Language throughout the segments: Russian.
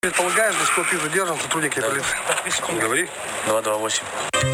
Предполагаю, что эксплуатации задержан сотрудники полиции. Говори. 228.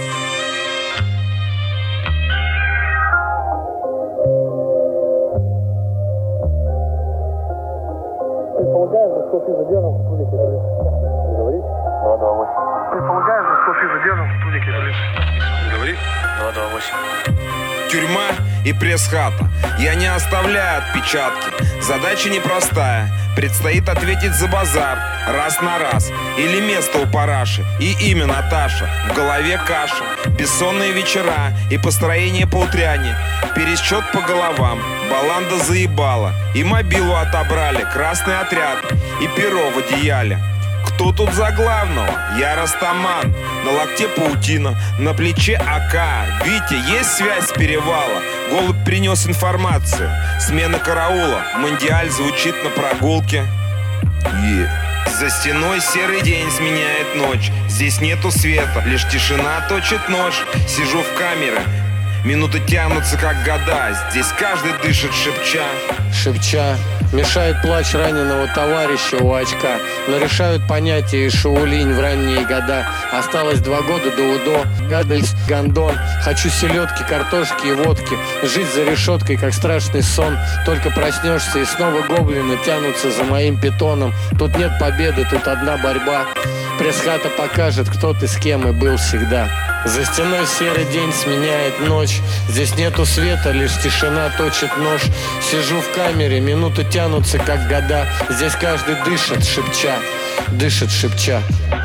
Предполагаю, что эксплуатации задержан сотрудники полиции. Говори. 228. Предполагаю, что эксплуатации задержан сотрудники полиции. Говори. 228. Тюрьма и пресс-хата. Я не оставляю отпечатки. Задача непростая. Предстоит ответить за базар. Раз на раз. Или место у параши. И имя Наташа. В голове каша. Бессонные вечера и построение по утряне. Пересчет по головам. Баланда заебала. И мобилу отобрали. Красный отряд. И перо в одеяле. Кто тут за главного? Я Растаман. На локте паутина, на плече АК. Витя, есть связь с перевала? Голубь принес информацию. Смена караула. Мандиаль звучит на прогулке. За стеной серый день сменяет ночь. Здесь нету света, лишь тишина точит нож. Сижу в камере. Минуты тянутся как года. Здесь каждый дышит шепча. Шепча, мешает плач раненого товарища у очка. Но решают понятия и шаулинь в ранние года. Осталось 2 года до УДО. Гадальс, гондон. Хочу селедки, картошки и водки. Жить за решеткой, как страшный сон. Только проснешься и снова гоблины тянутся за моим питоном. Тут нет победы, тут одна борьба. Пресс-хата покажет, кто ты с кем и был всегда. За стеной серый день сменяет ночь. Здесь нету света, лишь тишина точит нож. Сижу в камере, минуты тянутся как года. Здесь каждый дышит, шепча. Дышит, шепча.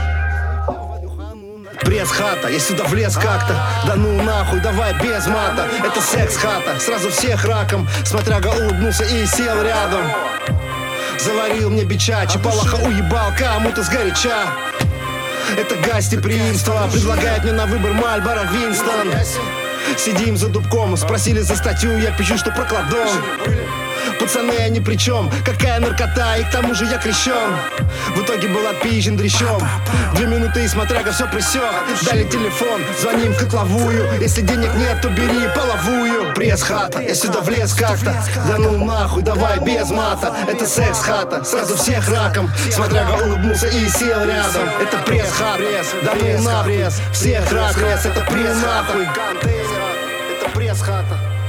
Пресс-хата, я сюда влез как-то. Да ну нахуй, давай без мата. Это секс-хата, сразу всех раком. Смотряга улыбнулся и сел рядом. Заварил мне бича, Чапалаха уебал кому-то сгоряча. Это гостеприимство, предлагает мне на выбор Мальборо Винстон. Сидим за дубком, спросили за статью, я пишу, что прокладом. Пацаны, я ни при чем, какая наркота, и к тому же я крещен. В итоге был отпизжен дрищом. 2 минуты и смотряга все присек. Дали телефон, звоним в котловую. Если денег нет, то бери половую. Пресс-хата, я сюда влез как-то. Да ну нахуй, давай без мата. Это секс-хата, сразу всех раком. Смотряга улыбнулся и сел рядом. Это пресс-хата, да ну нахуй, всех раком. Это пресс-хата, это пресс-хата.